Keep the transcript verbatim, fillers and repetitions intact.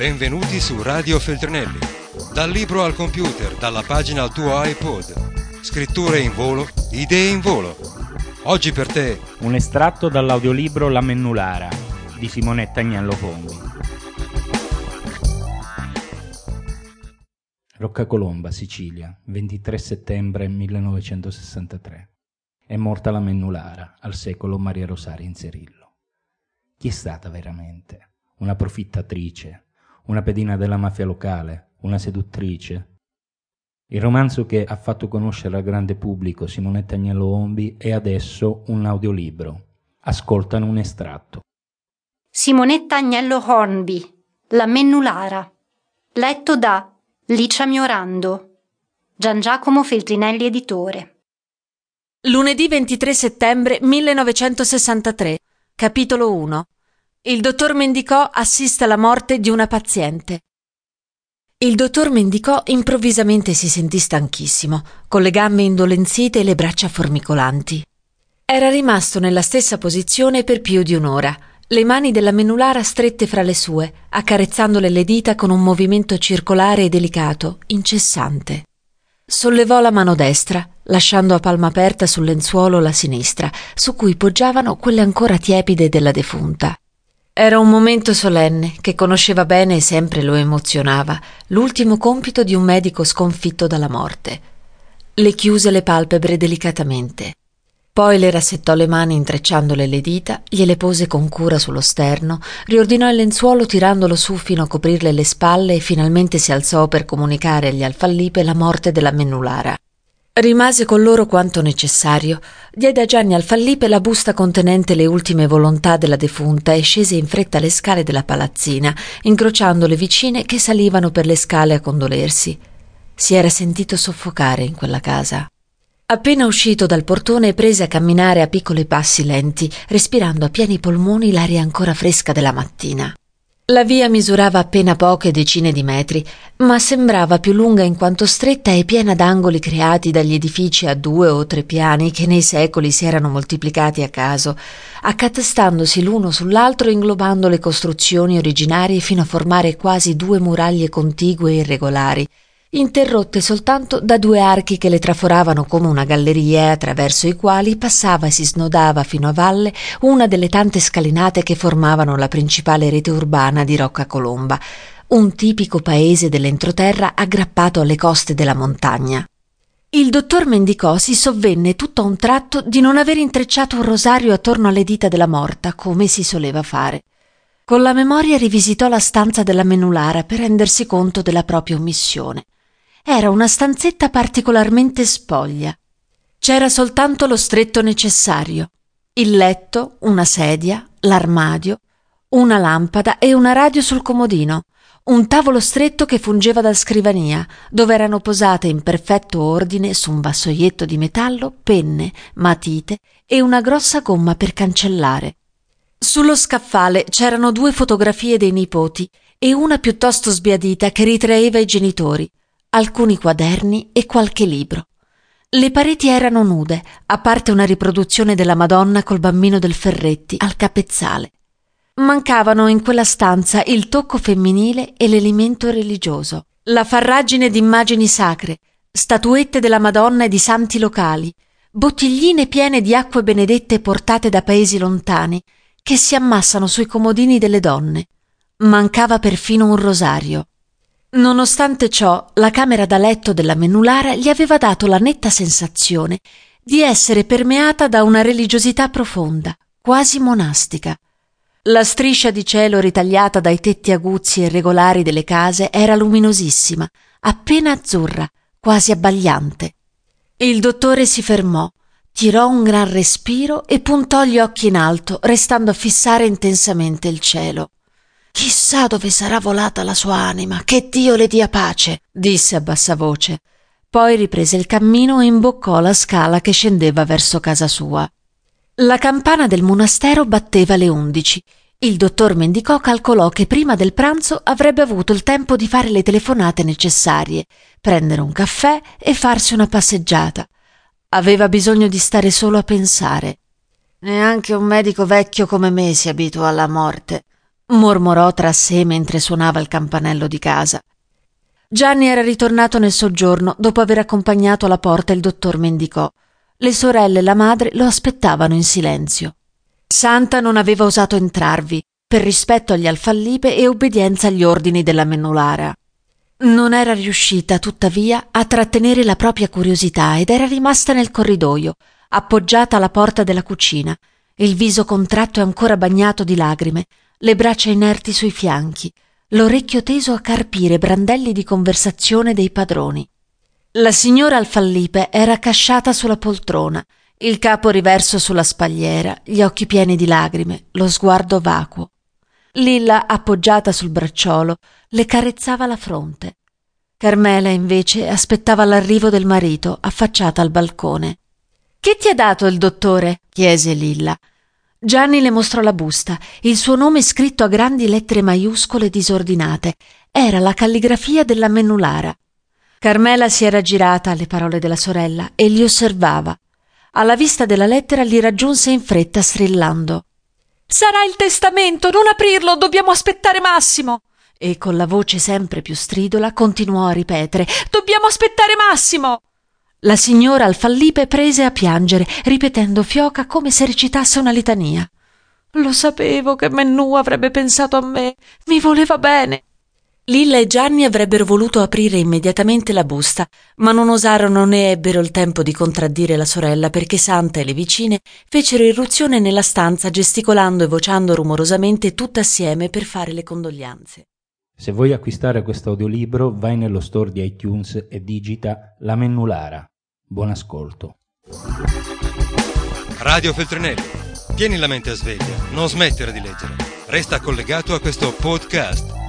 Benvenuti su Radio Feltrinelli. Dal libro al computer, dalla pagina al tuo iPod. Scritture in volo, idee in volo. Oggi per te un estratto dall'audiolibro La Mennulara di Simonetta Agnello Fondi. Roccacolomba, Sicilia, ventitré settembre millenovecentosessantatré. È morta la Mennulara, al secolo Maria Rosaria Inzerillo. Chi è stata veramente? Una profittatrice? Una pedina della mafia locale? Una seduttrice? Il romanzo che ha fatto conoscere al grande pubblico Simonetta Agnello Fondi è adesso un audiolibro. Ascoltano un estratto. Simonetta Agnello Hornby, La Mennulara, letto da Licia Miorando, Gian Giacomo Feltrinelli editore. Lunedì ventitré settembre millenovecentosessantatré, capitolo uno. Il dottor Mendicò assiste alla morte di una paziente. Il dottor Mendicò improvvisamente si sentì stanchissimo, con le gambe indolenzite e le braccia formicolanti. Era rimasto nella stessa posizione per più di un'ora, le mani della Mennulara strette fra le sue, accarezzandole le dita con un movimento circolare e delicato, incessante. Sollevò la mano destra, lasciando a palma aperta sul lenzuolo la sinistra, su cui poggiavano quelle ancora tiepide della defunta. Era un momento solenne che conosceva bene e sempre lo emozionava, l'ultimo compito di un medico sconfitto dalla morte. Le chiuse le palpebre delicatamente. Poi le rassettò le mani intrecciandole le dita, gliele pose con cura sullo sterno, riordinò il lenzuolo tirandolo su fino a coprirle le spalle e finalmente si alzò per comunicare agli Alfallipe la morte della Mennulara. Rimase con loro quanto necessario, diede a Gianni Alfallipe la busta contenente le ultime volontà della defunta e scese in fretta le scale della palazzina, incrociando le vicine che salivano per le scale a condolersi. Si era sentito soffocare in quella casa. Appena uscito dal portone prese a camminare a piccoli passi lenti, respirando a pieni polmoni l'aria ancora fresca della mattina. La via misurava appena poche decine di metri, ma sembrava più lunga in quanto stretta e piena d'angoli creati dagli edifici a due o tre piani che nei secoli si erano moltiplicati a caso, accatestandosi l'uno sull'altro e inglobando le costruzioni originarie fino a formare quasi due muraglie contigue e irregolari, interrotte soltanto da due archi che le traforavano come una galleria attraverso i quali passava e si snodava fino a valle una delle tante scalinate che formavano la principale rete urbana di Roccacolomba, un tipico paese dell'entroterra aggrappato alle coste della montagna. Il dottor Mendicò si sovvenne tutto a un tratto di non aver intrecciato un rosario attorno alle dita della morta, come si soleva fare. Con la memoria rivisitò la stanza della Mennulara per rendersi conto della propria omissione. Era una stanzetta particolarmente spoglia. C'era soltanto lo stretto necessario: il letto, una sedia, l'armadio, una lampada e una radio sul comodino, un tavolo stretto che fungeva da scrivania, dove erano posate in perfetto ordine su un vassoietto di metallo penne, matite e una grossa gomma per cancellare. Sullo scaffale c'erano due fotografie dei nipoti e una piuttosto sbiadita che ritraeva i genitori, alcuni quaderni e qualche libro. Le pareti erano nude, a parte una riproduzione della Madonna col bambino del Ferretti al capezzale. Mancavano in quella stanza il tocco femminile e l'elemento religioso, la farragine di immagini sacre, statuette della Madonna e di santi locali, bottigline piene di acque benedette portate da paesi lontani, che si ammassano sui comodini delle donne. Mancava perfino un rosario. Nonostante ciò, la camera da letto della Mennulara gli aveva dato la netta sensazione di essere permeata da una religiosità profonda, quasi monastica. La striscia di cielo ritagliata dai tetti aguzzi e regolari delle case era luminosissima, appena azzurra, quasi abbagliante. Il dottore si fermò, tirò un gran respiro e puntò gli occhi in alto, restando a fissare intensamente il cielo. «Chissà dove sarà volata la sua anima, che Dio le dia pace», disse a bassa voce. Poi riprese il cammino e imboccò la scala che scendeva verso casa sua. La campana del monastero batteva le undici. Il dottor Mendicò calcolò che prima del pranzo avrebbe avuto il tempo di fare le telefonate necessarie, prendere un caffè e farsi una passeggiata. Aveva bisogno di stare solo a pensare. «Neanche un medico vecchio come me si abitua alla morte», mormorò tra sé mentre suonava il campanello di casa. Gianni era ritornato nel soggiorno dopo aver accompagnato alla porta il dottor Mendicò. Le sorelle e la madre lo aspettavano in silenzio. Santa non aveva osato entrarvi, per rispetto agli Alfallipe e obbedienza agli ordini della Mennulara. Non era riuscita, tuttavia, a trattenere la propria curiosità ed era rimasta nel corridoio, appoggiata alla porta della cucina, il viso contratto e ancora bagnato di lagrime, le braccia inerti sui fianchi, l'orecchio teso a carpire brandelli di conversazione dei padroni. La signora Alfallipe era accasciata sulla poltrona, il capo riverso sulla spalliera, gli occhi pieni di lagrime, lo sguardo vacuo. Lilla, appoggiata sul bracciolo, le carezzava la fronte. Carmela, invece, aspettava l'arrivo del marito, affacciata al balcone. «Che ti ha dato il dottore?» chiese Lilla. Gianni le mostrò la busta, il suo nome scritto a grandi lettere maiuscole disordinate. Era la calligrafia della Mennulara. Carmela si era girata alle parole della sorella e li osservava. Alla vista della lettera li raggiunse in fretta strillando: «Sarà il testamento, non aprirlo, dobbiamo aspettare Massimo!» E con la voce sempre più stridula continuò a ripetere: «Dobbiamo aspettare Massimo!» La signora Alfallipe prese a piangere, ripetendo fioca come se recitasse una litania. «Lo sapevo che Mennù avrebbe pensato a me, mi voleva bene!» Lilla e Gianni avrebbero voluto aprire immediatamente la busta, ma non osarono né ebbero il tempo di contraddire la sorella perché Santa e le vicine fecero irruzione nella stanza gesticolando e vociando rumorosamente tutte assieme per fare le condoglianze. Se vuoi acquistare questo audiolibro, vai nello store di iTunes e digita La Mennulara. Buon ascolto. Radio Feltrinelli. Tieni la mente a sveglia, non smettere di leggere. Resta collegato a questo podcast.